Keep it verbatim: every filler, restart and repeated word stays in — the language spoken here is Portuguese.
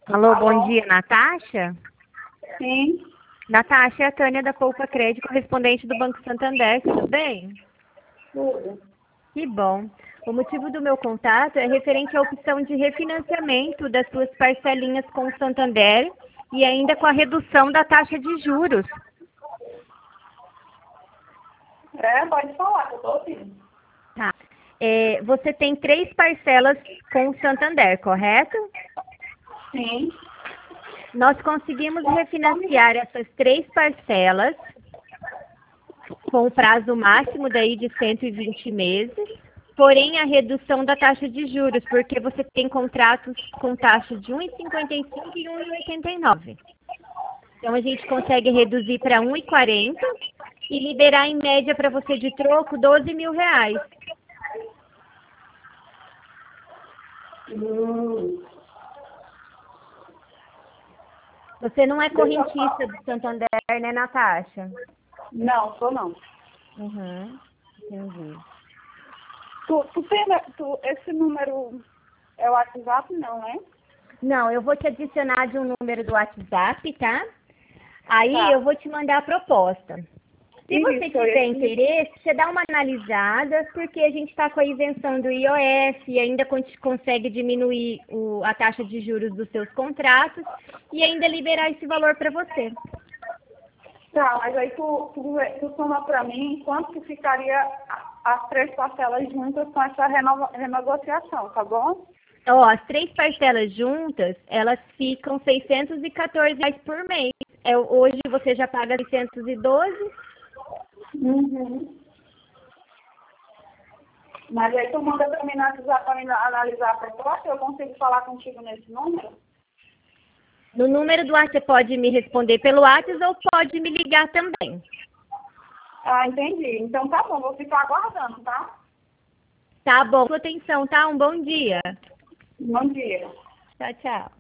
Alô, bom Alô? dia, Natasha? Sim, Natasha, é a Tânia da Poupa Crédito, correspondente do Banco Santander, tudo bem? tudo. Que bom. O motivo do meu contato é referente à opção de refinanciamento das suas parcelinhas com o Santander e ainda com a redução da taxa de juros. É, pode falar, que eu tô ouvindo. Tá. É, você tem três parcelas com o Santander, correto? Sim. Nós conseguimos refinanciar essas três parcelas com o prazo máximo daí de cento e vinte meses, porém a redução da taxa de juros, porque você tem contratos com taxa de um vírgula cinquenta e cinco e um vírgula oitenta e nove. Então a gente consegue reduzir para um vírgula quarenta e liberar em média para você de troco doze mil reais. Hum. Você não é Deixa eu correntista falar. do Santander, né, Natasha? Não, sou não. Uhum, entendi. Tu, tu tem, tu, esse número é o WhatsApp, não, é? Não, eu vou te adicionar de um número do WhatsApp, tá? Aí eu Tá. vou te mandar a proposta. Se você Isso, eu tiver ia te ligar. interesse, você dá uma analisada, porque a gente está com a isenção do I O F e ainda con- consegue diminuir o- a taxa de juros dos seus contratos e ainda liberar esse valor para você. Tá, mas aí tu, tu, tu soma pra mim quanto que ficaria a- as três parcelas juntas com essa renova, renegociação, tá bom? Ó, as três parcelas juntas, elas ficam seiscentos e quatorze reais por mês. É, hoje você já paga seiscentos e doze. Uhum. Mas aí tu manda pra mim no WhatsApp pra mim analisar a proposta, eu consigo falar contigo nesse número? No número do WhatsApp, você pode me responder pelo WhatsApp ou pode me ligar também. Ah, entendi. Então tá bom, vou ficar aguardando, tá? Tá bom. Sua atenção, tá? Um bom dia. Bom dia. Tchau, tchau.